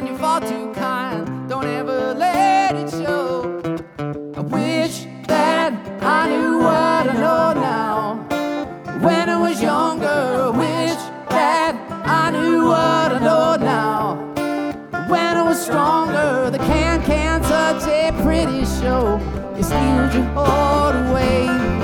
and you're far too kind. Don't ever let it show. I wish that I knew what I know now. When I was younger, I wish that I knew what I know now. When I was stronger, the can such a pretty show. You steal your heart away.